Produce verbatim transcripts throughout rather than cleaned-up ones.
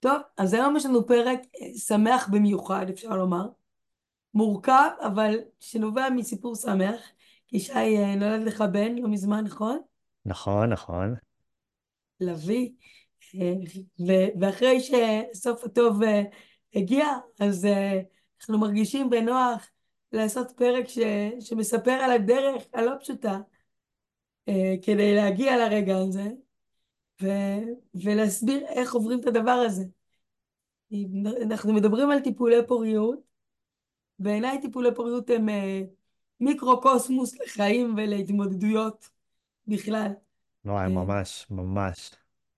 טוב, אז היום יש לנו פרק אה, שמח במיוחד, אפשר לומר. מורכב, אבל שנובע מסיפור שמח. כי שי, אה, נולד לך בן לא מזמן, נכון? נכון, נכון. לביא. אה, ו- ואחרי שסוף הטוב אה, הגיע, אז אה, אנחנו מרגישים בנוח לעשות פרק ש- שמספר על הדרך הלא פשוטה, אה, כדי להגיע לרגע הזה, ו- ולהסביר איך עוברים את הדבר הזה. אנחנו מדברים על טיפולי פוריות. בעיניי טיפולי פוריות הם אה, מיקרוקוסמוס לחיים ולהתמודדויות בכלל. לא, אה, ממש, ממש.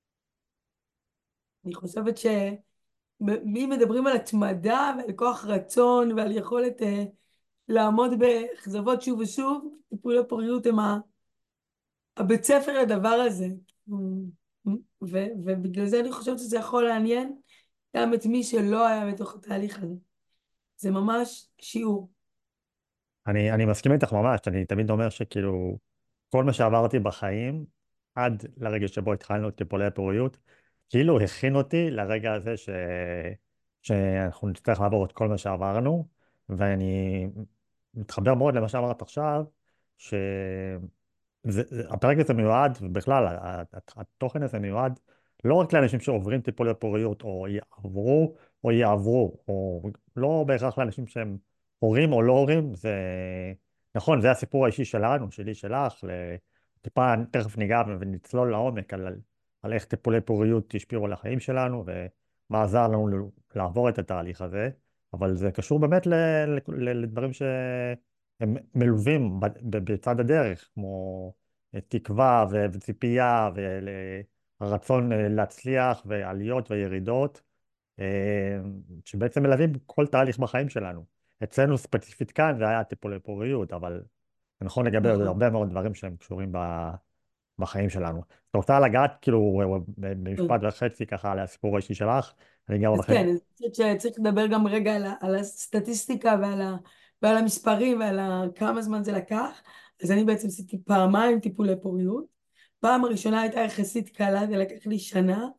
אני חושבת שאם מדברים על התמדה ועל כוח רצון ועל יכולת אה, לעמוד באכזבות שוב ושוב, טיפולי פוריות הם ה- הבית ספר לדבר הזה. ו- ובגלל זה אני חושבת שזה יכול לעניין גם את מי שלא היה בתוך התהליך הזה. זה ממש שיעור. אני, אני מסכים איתך ממש, אני תמיד אומר שכאילו, כל מה שעברתי בחיים, עד לרגע שבו התחלנו את טיפולי הפוריות, כאילו הכין אותי לרגע הזה ש... שאנחנו נצטרך לעבור את כל מה שעברנו, ואני מתחבר מאוד למה שאמרת עכשיו, ש... זה, זה- הפרק הזה מיועד, ובכלל, ה- ה- התוכן הזה מיועד לא רק לאנשים שעוברים טיפולי פוריות, או יעברו, או יעברו, או לא בהכרח לאנשים שהם הורים או לא הורים, זה נכון, זה הסיפור האישי שלנו, שלי, שלך, ל- טיפה תכף ניגע ונצלול לעומק על, על איך טיפולי פוריות השפיעו על החיים שלנו, ומה עזר לנו ל- לעבור את התהליך הזה, אבל זה קשור באמת ל, ל, ל- לדברים שהם מלווים ב- ב- בצד הדרך, כמו תקווה ו- וציפייה והרצון להצליח ועליות וירידות, אה, שבעצם מלווים כל תהליך בחיים שלנו. אצלנו ספציפית כאן זה היה טיפולי פוריות, אבל זה נכון לגבי עוד נכון. הרבה מאוד דברים שהם קשורים ב- בחיים שלנו. את רוצה לגעת כאילו במשפט וחצי ככה על הסיפור האישי שלך? אני גם אז אחרי... כן, אני חושבת שצריך לדבר גם רגע על, ה- על הסטטיסטיקה ועל, ה, ועל המספרים ועל ה, כמה זמן זה לקח. אז אני בעצם עשיתי פעמיים טיפולי פוריות. פעם הראשונה הייתה יחסית קלה, זה לקח לי שנה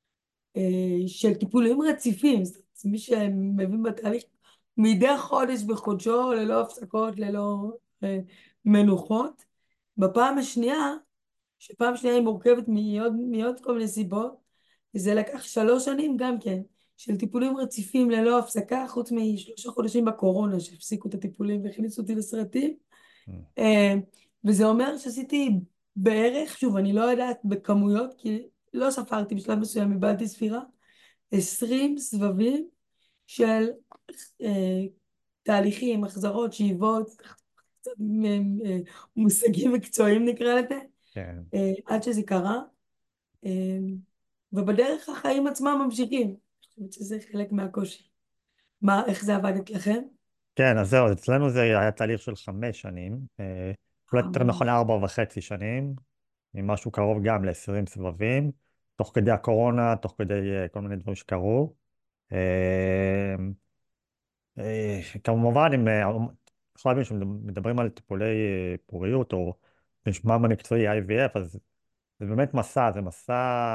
אה, של טיפולים רציפים. זאת אומרת, מי שמבין בתהליך מדי חודש בחודשו, ללא הפסקות, ללא אה, מנוחות. בפעם השנייה, שפעם שנייה היא מורכבת מעוד, מעוד כל מיני סיבות, זה לקח שלוש שנים גם כן, של טיפולים רציפים ללא הפסקה, חוץ משלושה חודשים בקורונה שהפסיקו את הטיפולים והכניסו אותי לסרטים. אה, וזה אומר שעשיתי בערך, שוב, אני לא יודעת בכמויות, כי לא ספרתי בשלב מסוים, איבדתי ספירה, עשרים סבבים של אה, תהליכים, החזרות, שאיבות, קצת מ- אה, מושגים מקצועיים נקרא לזה, כן. אה, עד שזה קרה. אה, ובדרך החיים עצמם ממשיכים. אני חושבת שזה חלק מהקושי. מה, איך זה עבד אצלכם? כן, אז זהו, אצלנו זה היה תהליך של חמש שנים, אה, אולי יותר נכון ממש. ארבע וחצי שנים, עם משהו קרוב גם ל-עשרים סבבים, תוך כדי הקורונה, תוך כדי אה, כל מיני דברים שקרו. אה, אה, כמובן, אם אה, צריך להבין שמדברים על טיפולי אה, פוריות, או בשמם המקצועי איי וי אף, אז זה באמת מסע, זה מסע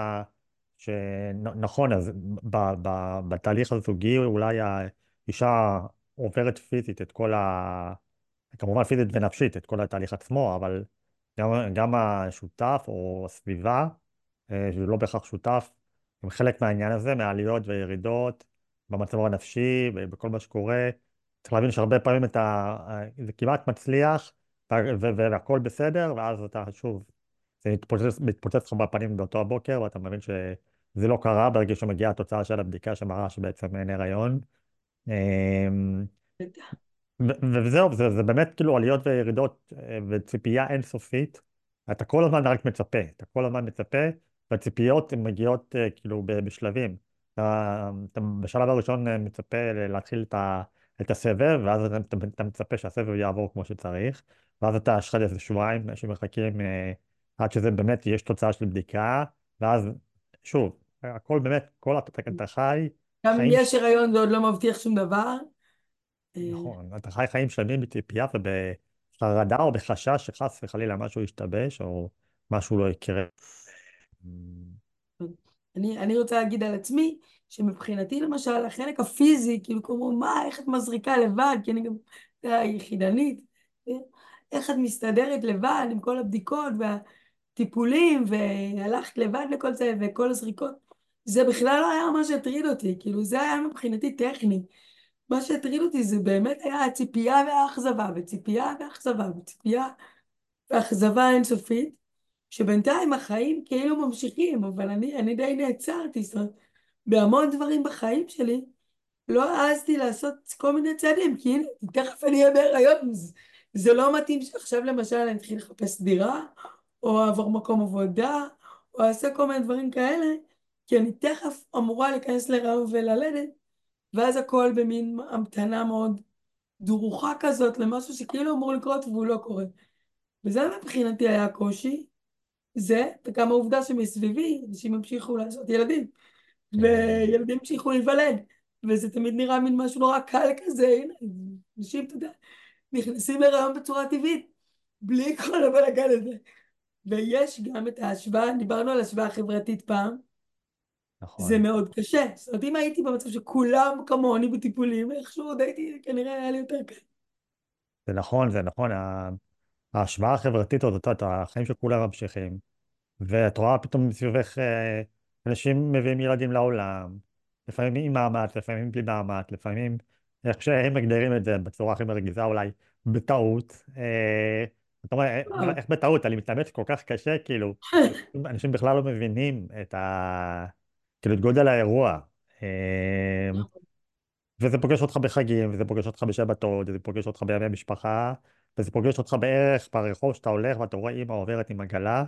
שנכון, אז ב, ב, בתהליך הזוגי אולי האישה עוברת פיזית את כל ה... כמובן פיזית ונפשית, את כל התהליך עצמו, אבל גם, גם השותף או הסביבה, אה, שהוא לא בהכרח שותף, הם חלק מהעניין הזה, מהעליות והירידות, במצב הנפשי, בכל מה שקורה. צריך להבין שהרבה פעמים אתה, אה, זה כמעט מצליח, וה- ו- ו- והכל בסדר, ואז אתה שוב, זה מתפוצץ, מתפוצץ לך בפנים באותו הבוקר, ואתה מבין שזה לא קרה ברגע שמגיעה התוצאה של הבדיקה שמראה שבעצם אין הריון. אמ, ו- וזהו, זה, זה באמת כאילו עליות וירידות אה, וציפייה אינסופית. אתה כל הזמן רק מצפה, אתה כל הזמן מצפה, והציפיות הן מגיעות אה, כאילו ב- בשלבים. אתה, אתה בשלב הראשון אה, מצפה ל- להתחיל את, ה, את הסבב, ואז אתה, אתה, אתה מצפה שהסבב יעבור כמו שצריך, ואז אתה, יש לך איזה שבועיים שמחכים אה, עד שזה באמת, יש תוצאה של בדיקה, ואז שוב, הכל באמת, כל אתה, אתה חי גם אם חיים. יש הריון זה עוד לא מבטיח שום דבר. אה, נכון, אתה חי חיים שלמים בציפייה ובחרדה או בחשש שחס וחלילה משהו ישתבש או משהו לא יקרה. אני, אני רוצה להגיד על עצמי שמבחינתי למשל החלק הפיזי, כאילו כמו מה, איך את מזריקה לבד, כי אני גם אה, יחידנית, אה, איך את מסתדרת לבד עם כל הבדיקות והטיפולים, והלכת לבד לכל זה וכל הזריקות, זה בכלל לא היה מה שהטריד אותי, כאילו זה היה מבחינתי טכני. מה שהטריד אותי זה באמת היה הציפייה והאכזבה, וציפייה ואכזבה, וציפייה ואכזבה אינסופית, שבינתיים החיים כאילו ממשיכים, אבל אני, אני די נעצרתי, זאת אומרת, בהמון דברים בחיים שלי, לא העזתי לעשות כל מיני צעדים, כי הנה, תכף אני אהיה בהיריון, זה, זה לא מתאים שעכשיו למשל אני אתחיל לחפש דירה, או אעבור מקום עבודה, או אעשה כל מיני דברים כאלה, כי אני תכף אמורה להיכנס להיריון וללדת, ואז הכל במין המתנה מאוד דרוכה כזאת למשהו שכאילו אמור לקרות והוא לא קורה. וזה מבחינתי היה קושי, זה, וגם העובדה שמסביבי אנשים המשיכו לעשות ילדים, כן, וילדים המשיכו להיוולד, וזה תמיד נראה מין משהו נורא קל כזה, הנה, אנשים, אתה יודע, נכנסים להיריון בצורה טבעית, בלי כל הבלגן הזה. ויש גם את ההשוואה, דיברנו על השוואה חברתית פעם, זה נכון. מאוד קשה. זאת אומרת, אם הייתי במצב שכולם כמוני בטיפולים, איכשהו עוד הייתי, כנראה היה לי יותר קל. זה נכון, זה נכון. ה- ההשוואה החברתית הזאת, את החיים של כולם ממשיכים. ואת רואה פתאום מסביבך אה, אנשים מביאים ילדים לעולם, לפעמים עם מאמץ, לפעמים בלי מאמץ, לפעמים, איך שהם מגדירים את זה בצורה הכי מרגיזה אולי, בטעות. אה, אתה אומר, "אה, מה- וואו. איך בטעות? אני מתאמץ כל כך קשה, כאילו, אנשים בכלל לא מבינים את ה... כאילו, את גודל האירוע. אה, וזה פוגש אותך בחגים, וזה פוגש אותך בשבתות, וזה פוגש אותך בימי משפחה, וזה פוגש אותך בערך ברחוב שאתה הולך ואתה רואה אמא עוברת עם עגלה.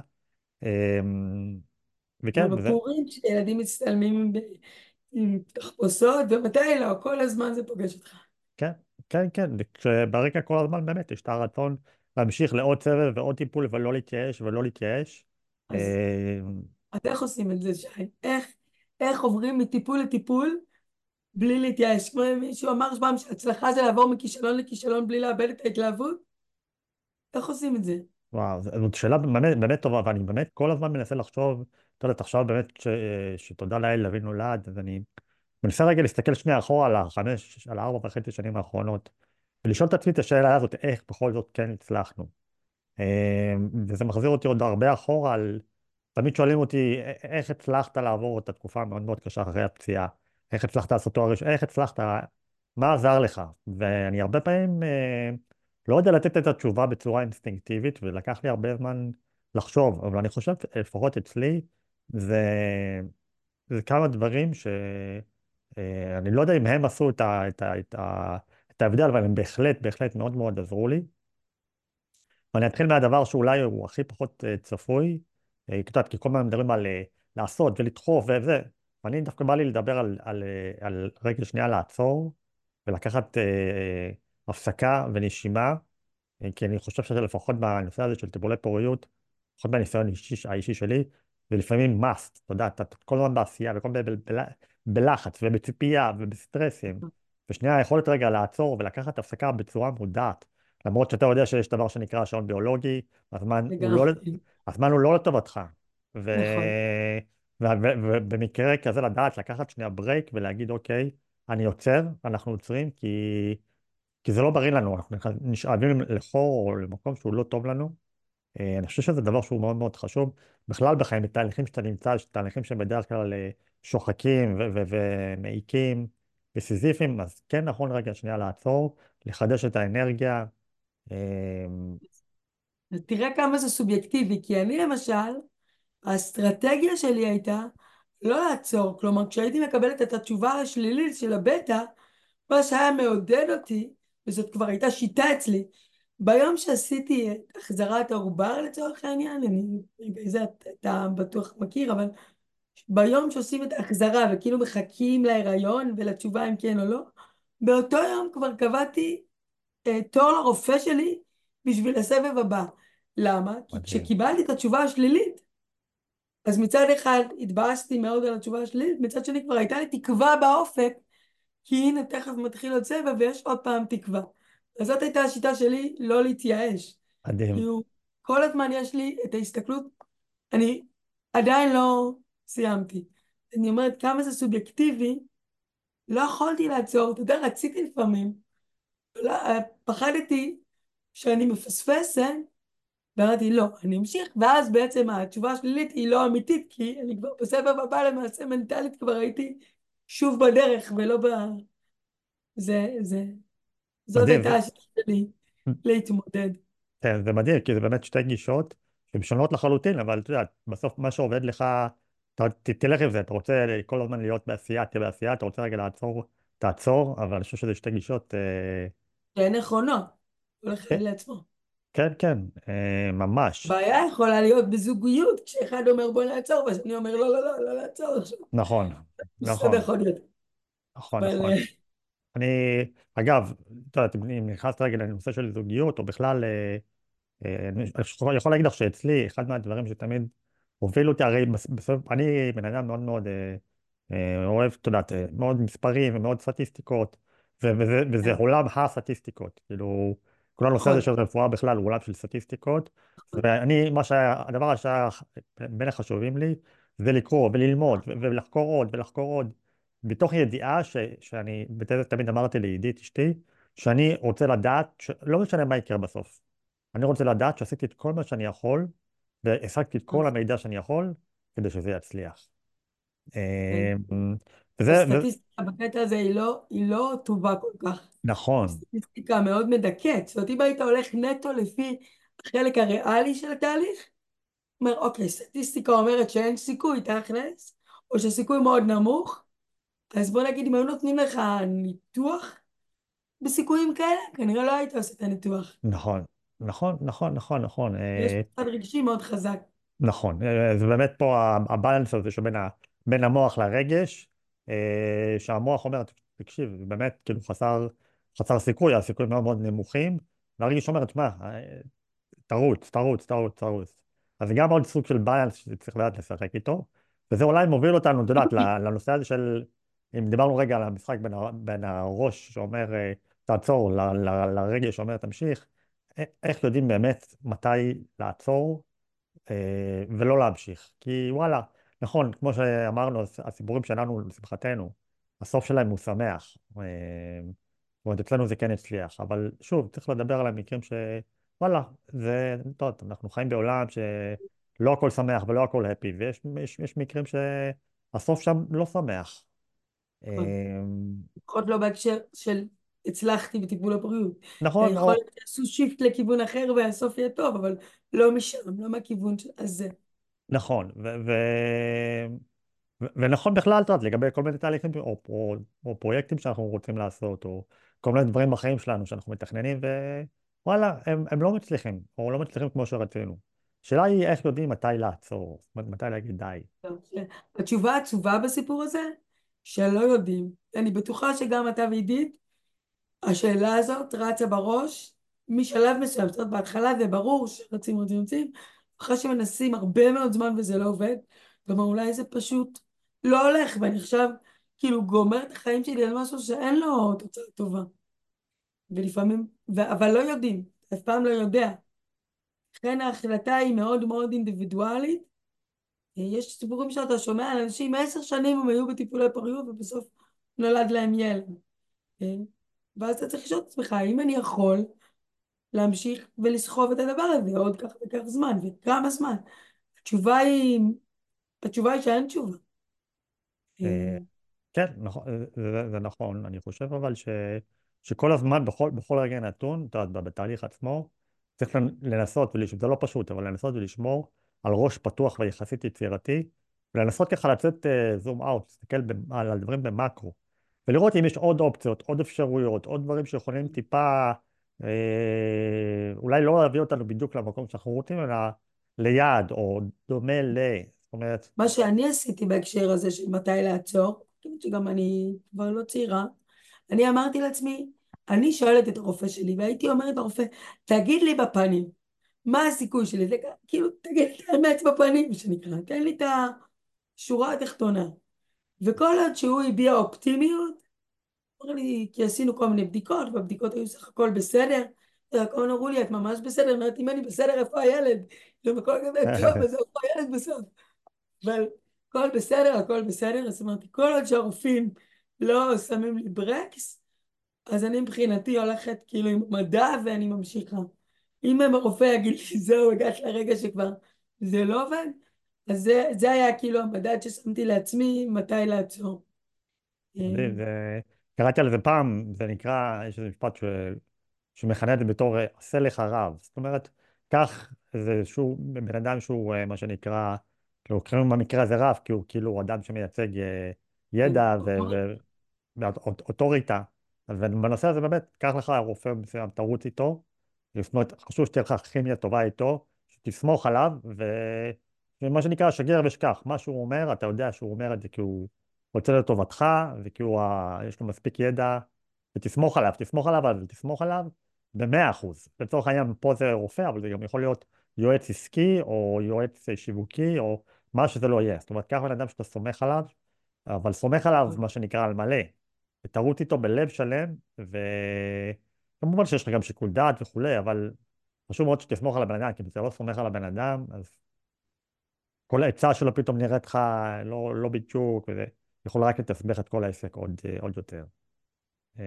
אמ, וכן, וזה, ובפורים, כשילדים מצטלמים עם עם תחפושות, ומתי לא, כל הזמן זה פוגש אותך. כן, כן, כן, כשברקע כל הזמן באמת יש את הרצון להמשיך לעוד סבב ועוד טיפול ולא להתייאש ולא להתייאש. אמ, אז, אז איך עושים את זה, שי? איך, איך עוברים מטיפול לטיפול בלי להתייאש? כמו מישהו אמר פעם שהצלחה זה לעבור מכישלון לכישלון בלי לאבד את ההתלהבות? איך עושים את זה? וואו, ז- זאת שאלה באמת, באמת טובה, ואני באמת כל הזמן מנסה לחשוב, אתה יודע, עכשיו באמת ש, שתודה לאל אבי נולד, אז אני מנסה רגע להסתכל שנייה אחורה על החמש, על הארבע וחצי שנים האחרונות, ולשאול את עצמי את השאלה הזאת, איך בכל זאת כן הצלחנו. אה, וזה מחזיר אותי עוד הרבה אחורה על... תמיד שואלים אותי, "א- איך הצלחת לעבור את התקופה המאוד מאוד קשה אחרי הפציעה? איך הצלחת לעשות תואר ראשון? איך הצלחת? מה עזר לך?" ואני הרבה פעמים אה, לא יודע לתת את התשובה בצורה אינסטינקטיבית, ולקח לי הרבה זמן לחשוב, אבל אני חושב, לפחות אצלי, זה, זה כמה דברים ש... אה, אני לא יודע אם הם עשו את ה, את ה, את ה, את ההבדל, אבל הם בהחלט, בהחלט מאוד מאוד עזרו לי. ואני אתחיל מהדבר שאולי הוא הכי פחות אה, צפוי, אה, את יודעת, כי כל הזמן מדברים על אה, לעשות ולדחוף וזה, ואני דווקא בא לי לדבר על, על, אה, על רגע שנייה לעצור ולקחת אה, אה, הפסקה ונשימה, אה, כי אני חושב שלפחות בנושא הזה של טיפולי פוריות, לפחות מהניסיון האישי, האישי שלי, זה לפעמים must, אתה יודע, אתה אתה כל הזמן בעשייה וכל הזמן בל- בל- בלחץ ובציפייה ובסטרסים, ושנייה היכולת רגע לעצור ולקחת הפסקה בצורה מודעת, למרות שאתה יודע שיש דבר שנקרא שעון ביולוגי, הזמן הוא לא, לגמרי. הזמן הוא לא לטובתך, ו... נכון. ו- ו- ובמקרה כזה לדעת לקחת שנייה ברייק ולהגיד אוקיי, אני עוצר, אנחנו עוצרים כי כי זה לא בריא לנו, אנחנו נשאבים לחור או למקום שהוא לא טוב לנו. אה, אני חושב שזה דבר שהוא מאוד מאוד חשוב. בכלל בחיים, בתהליכים שאתה נמצא, יש תהליכים שהם בדרך כלל אה, שוחקים ו- ו- ומעיקים וסיזיפיים, אז כן נכון רגע שנייה לעצור, לחדש את האנרגיה. אה, אז תראה כמה זה סובייקטיבי, כי אני למשל, האסטרטגיה שלי הייתה לא לעצור, כלומר כשהייתי מקבלת את התשובה השלילית של הבטא, מה שהיה מעודד אותי, וזאת כבר הייתה שיטה אצלי, ביום שעשיתי את החזרת העובר לצורך העניין, אני, זה אתה בטוח מכיר, אבל ביום שעושים את ההחזרה וכאילו מחכים להיריון ולתשובה אם כן או לא, באותו יום כבר קבעתי אה, תור לרופא שלי בשביל הסבב הבא. למה? כי מדהים. כשקיבלתי את התשובה השלילית, אז מצד אחד התבאסתי מאוד על התשובה השלילית, מצד שני כבר הייתה לי תקווה באופק, כי הנה תכף מתחיל עוד סבב ויש עוד פעם תקווה. אז זאת הייתה השיטה שלי לא להתייאש. מדהים. כאילו, כל הזמן יש לי את ההסתכלות, אני עדיין לא סיימתי. אני אומרת כמה זה סובייקטיבי, לא יכולתי לעצור, אתה יודע, רציתי לפעמים, לא, פחדתי שאני מפספסת, ואמרתי לא, אני אמשיך, ואז בעצם התשובה השלילית היא לא אמיתית, כי אני כבר בסבב הבא למעשה מנטלית כבר הייתי שוב בדרך, ולא ב... זה, זה, זאת מדהים, הייתה זה, השאלה שלי להתמודד. כן, זה מדהים, כי זה באמת שתי גישות שהן שונות לחלוטין, אבל אתה יודע, בסוף מה שעובד לך, אתה ת- תלך עם זה, אתה רוצה כל הזמן להיות בעשייה, תהיה בעשייה, אתה רוצה רגע לעצור, תעצור, אבל אני חושב שזה שתי גישות, אה, שהן נכונות, כל אחד כן, לעצמו. כן, כן, אה, ממש, בעיה יכולה להיות בזוגיות, כשאחד אומר בוא נעצור, והשני אומר לא, לא, לא, לא לעצור עכשיו. נכון, בסדר, נכון, יכול להיות. נכון, אבל נכון. אה, אני, אגב, אתה יודע, אם נכנסת רגע לנושא של זוגיות, או בכלל, אה, אה, אני יכול יכול להגיד לך שאצלי, אחד מהדברים שתמיד הובילו אותי, הרי בס- בסוף, אני בן אדם מאוד מאוד אה, אה, אוהב, את יודעת, אה, מאוד מספרים ומאוד סטטיסטיקות, ו- וזה, וזה עולם הסטטיסטיקות, כאילו, כל הנושא הזה נכון, של רפואה בכלל הוא עולם של סטטיסטיקות, ואני, מה שהיה, הדבר שהיה בין החשובים לי, זה לקרוא וללמוד ו- ולחקור עוד ולחקור עוד, מתוך ידיעה ש, שאני, בתזה תמיד אמרתי לעידית אשתי, שאני רוצה לדעת, ש- לא משנה מה יקרה בסוף. אני רוצה לדעת שעשיתי את כל מה שאני יכול, והשגתי את כל נכון, המידע שאני יכול, כדי שזה יצליח. כן. אמ, וזה, ו... הסטטיסטיקה בקטע הזה היא לא, היא לא טובה כל כך. היא נכון, סטטיסטיקה מאוד מדכאת. זאת אומרת, אם היית הולך נטו לפי החלק הריאלי של התהליך, אומר, אוקיי, סטטיסטיקה אומרת שאין סיכוי, תכלס, או שהסיכוי מאוד נמוך, אז בוא נגיד, אם היו נותנים לך ניתוח בסיכויים כאלה, כנראה לא היית עושה את הניתוח. נכון, נכון, נכון, נכון, נכון, יש אה, צד רגשי מאוד חזק. נכון. אה, זה באמת פה ה- הבאלנס הזה שבין ה... בין המוח לרגש, אה, שהמוח אומר, תקשיב, זה באמת כאילו חסר, חסר סיכוי, הסיכויים מאוד מאוד נמוכים, והרגש אומר, תשמע, תרוץ, תרוץ, תרוץ, תרוץ. אז זה גם עוד סוג של ביאנס שצריך לדעת לשחק איתו, וזה אולי מוביל אותנו, את יודעת, ל- לנושא הזה של, אם דיברנו רגע על המשחק בין, הר- בין הראש שאומר אה, תעצור, ל- ל- לרגש שאומר תמשיך, א- איך יודעים באמת מתי לעצור אה, ולא להמשיך. כי וואלה, נכון, כמו שאמרנו, הס- הסיפורים שלנו, לשמחתנו, הסוף שלהם הוא שמח. אה, זאת אומרת, אצלנו זה כן הצליח, אבל שוב, צריך לדבר על המקרים ש... וואלה, זה, טוב, אנחנו חיים בעולם שלא הכל שמח ולא הכל הפי, ויש יש, יש מקרים שהסוף שם לא שמח. אה, לפחות לא בהקשר של הצלחתי בטיפול הבריאות. נכון, יכול או, להיות שיעשו שיפט לכיוון אחר והסוף יהיה טוב, אבל לא משם, לא מהכיוון הזה. נכון, ו, ו, ו- ונכון בכלל, את יודעת, לגבי כל מיני תהליכים או, או, או פרויקטים שאנחנו רוצים לעשות, או כל מיני דברים בחיים שלנו שאנחנו מתכננים, ווואלה, הם, הם לא מצליחים, או לא מצליחים כמו שרצינו. השאלה היא איך יודעים מתי לעצור, זאת אומרת, מתי להגיד די. טוב, ש- התשובה העצובה בסיפור הזה, שלא יודעים. אני בטוחה שגם אתה ועידית, השאלה הזאת רצה בראש משלב מסוים. זאת אומרת, בהתחלה זה ברור שרצים רצים רצים, אחרי שמנסים הרבה מאוד זמן וזה לא עובד, כלומר אולי זה פשוט לא הולך, ואני עכשיו כאילו גומר את החיים שלי על משהו שאין לו תוצאה טובה. ולפעמים, ו- אבל לא יודעים, אף פעם לא יודע. לכן ההחלטה היא מאוד מאוד אינדיבידואלית. יש סיפורים שאתה שומע על אנשים, עשר שנים הם היו בטיפולי פוריות ובסוף נולד להם ילד. כן? ואז אתה צריך לשאול את עצמך, האם אני יכול להמשיך ולסחוב את הדבר הזה עוד כך וכך זמן, וכמה זמן? התשובה היא, התשובה היא שאין תשובה. אה, אה, כן, נכון, זה, זה, זה נכון, אני חושב אבל ש, שכל הזמן, בכל, בכל רגע נתון, אתה יודע, בתהליך עצמו, צריך לנ- לנסות, ולש- זה לא פשוט, אבל לנסות ולשמור על ראש פתוח ויחסית יצירתי, ולנסות ככה לצאת זום אאוט, להסתכל ב- על הדברים במקרו, ולראות אם יש עוד אופציות, עוד אפשרויות, עוד דברים שיכולים טיפה, אה, אולי לא להביא אותנו בדיוק למקום שאנחנו רוצים, אלא ליעד, או דומה ל... זאת אומרת, מה שאני עשיתי בהקשר הזה של מתי לעצור, כיוון שגם אני כבר לא צעירה, אני אמרתי לעצמי, אני שואלת את הרופא שלי, והייתי אומרת לרופא, תגיד לי בפנים, מה הסיכוי שלי? זה כאילו, תגיד לי את האמת בפנים, שנקרא, תן לי את השורה התחתונה. וכל עוד שהוא הביע אופטימיות, אמר לי, כי עשינו כל מיני בדיקות, והבדיקות היו סך הכל בסדר, והכל אמרו לי, את ממש בסדר, אמרתי, אם אני בסדר, איפה הילד? אם הכל כזה טוב, אז איפה הילד בסוף? אבל הכל בסדר, הכל בסדר. אז אמרתי, כל עוד שהרופאים לא שמים לי ברקס, אז אני מבחינתי הולכת כאילו עם מדע ואני ממשיכה. אם הרופא יגיד לי, זהו, הגעת לרגע שכבר זה לא עובד, אז זה, זה היה כאילו המדד ששמתי לעצמי מתי לעצור. אה, מדהים, זה... קראתי על זה פעם, זה נקרא, יש איזה משפט ש... שמכנה את זה בתור אה, עשה לך רב. זאת אומרת, קח איזשהו בן אדם שהוא אה, מה שנקרא, כאילו, קוראים במקרה הזה רב, כי הוא כאילו אדם שמייצג אה, כן, ידע אוקיי. ואוטוריטה. ובנושא הזה באמת, קח לך רופא מסוים, תרוץ איתו, לפנות, חשוב שתהיה לך כימיה טובה איתו, שתסמוך עליו, ו... ומה שנקרא, שגר ושכח. מה שהוא אומר, אתה יודע שהוא אומר את זה כי הוא רוצה לטובתך, וכי הוא, ה- יש לו מספיק ידע, ותסמוך עליו, תסמוך עליו, אבל תסמוך עליו במאה אחוז. לצורך העניין, פה זה רופא, אבל זה גם יכול להיות יועץ עסקי, או יועץ שיווקי, או מה שזה לא יהיה. זאת אומרת, קח בן אדם שאתה סומך עליו, אבל סומך עליו, מה שנקרא, על מלא. ותרוץ איתו בלב שלם, וכמובן שיש לך גם שיקול דעת וכולי, אבל חשוב מאוד שתסמוך על הבן אדם, כי אם אתה לא סומך על הבן אדם, אז כל העצה שלו פתאום נראית לך לא, לא בדיוק, וזה יכול רק לתסבך את כל העסק עוד, אה, עוד יותר. אמ,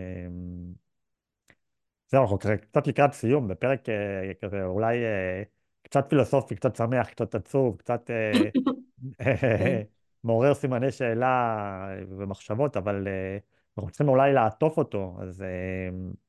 זהו, אנחנו כזה קצת לקראת סיום, בפרק אה, כזה אולי אה, קצת פילוסופי, קצת שמח, קצת עצוב, קצת אה, כן. מעורר סימני שאלה ומחשבות, אבל אה, אנחנו צריכים אולי לעטוף אותו. אז אה,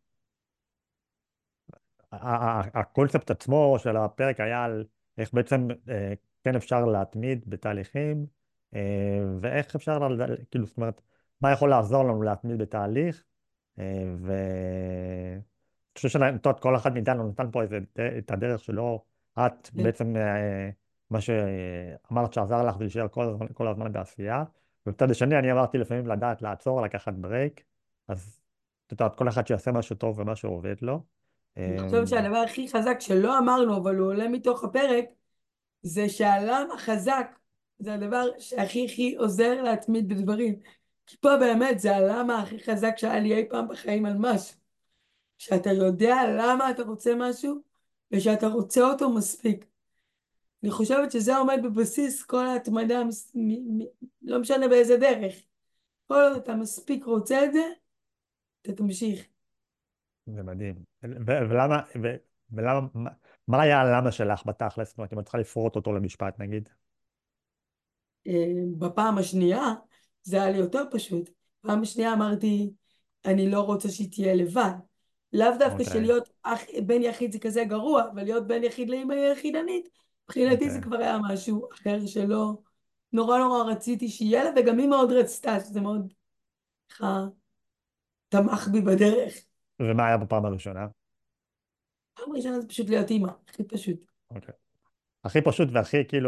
ה- ה- הקונספט עצמו של הפרק היה על איך בעצם אה, כן אפשר להתמיד בתהליכים, אה, ואיך אפשר, ל- כאילו, זאת אומרת, מה יכול לעזור לנו להתמיד בתהליך, אה, ואני חושב שכל אחד מאיתנו נתן פה איזה, ד- את הדרך שלו. את כן. בעצם, אה, מה שאמרת שעזר לך זה להישאר כל הזמן, כל הזמן בעשייה, ובצד השני אני אמרתי לפעמים לדעת לעצור, לקחת ברייק, אז את יודעת, כל אחד שיעשה משהו טוב ומה שעובד לו. אני חושבת אמ, שהדבר הכי חזק שלא אמרנו, אבל הוא עולה מתוך הפרק, זה שהלמה חזק, זה הדבר שהכי הכי עוזר להתמיד בדברים. כי פה באמת זה הלמה הכי חזק שהיה לי אי פעם בחיים על משהו. שאתה יודע למה אתה רוצה משהו, ושאתה רוצה אותו מספיק. אני חושבת שזה עומד בבסיס כל ההתמדה, המס- מ- מ- לא משנה באיזה דרך. כל עוד אתה מספיק רוצה את זה, אתה תמשיך. זה מדהים. ו- ולמה, ו- ולמה, מה מה היה הלמה שלך בתכלס? זאת אומרת, אם את צריכה לפרוט אותו למשפט, נגיד. אה, בפעם השנייה זה היה לי יותר פשוט. פעם השנייה אמרתי, אני לא רוצה שהיא תהיה לבד. לאו דווקא אוקיי, שלהיות אח, בן יחיד זה כזה גרוע, אבל להיות בן יחיד לאמא יחידנית, מבחינתי זה אוקיי. כבר היה משהו אחר שלא נורא נורא רציתי שיהיה לה, וגם היא מאוד רצתה, שזה מאוד ככה תמך בי בדרך. ומה היה בפעם הראשונה? פעם ראשונה זה פשוט להיות אימא, הכי פשוט, אוקיי. הכי פשוט והכי כאילו,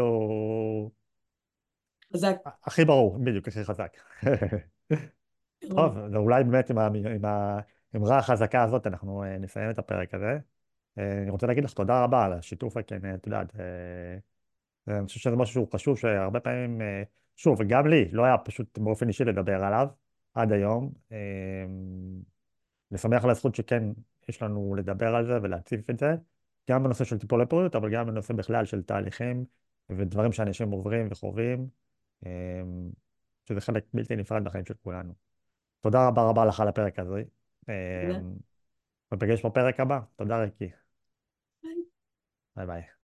חזק. הכי ברור, בדיוק, הכי חזק. מאוד. טוב, ואולי באמת עם ה- עם האמרה החזקה הזאת אנחנו אה, נסיים את הפרק הזה. אה, אני רוצה להגיד לך תודה רבה על השיתוף הכן, את יודעת. אה, אני חושב שזה משהו שהוא חשוב, שהרבה פעמים, אה, שוב, וגם לי, לא היה פשוט באופן אישי לדבר עליו עד היום. אה, אני שמח על הזכות שכן יש לנו לדבר על זה ולהציף את זה, גם בנושא של טיפולי פוריות, אבל גם בנושא בכלל של תהליכים ודברים שאנשים עוברים וחווים, אה, שזה חלק בלתי נפרד מהחיים של כולנו. תודה רבה רבה לך על הפרק הזה. אה, תודה. ניפגש בפרק הבא. תודה ריקי. ביי ביי.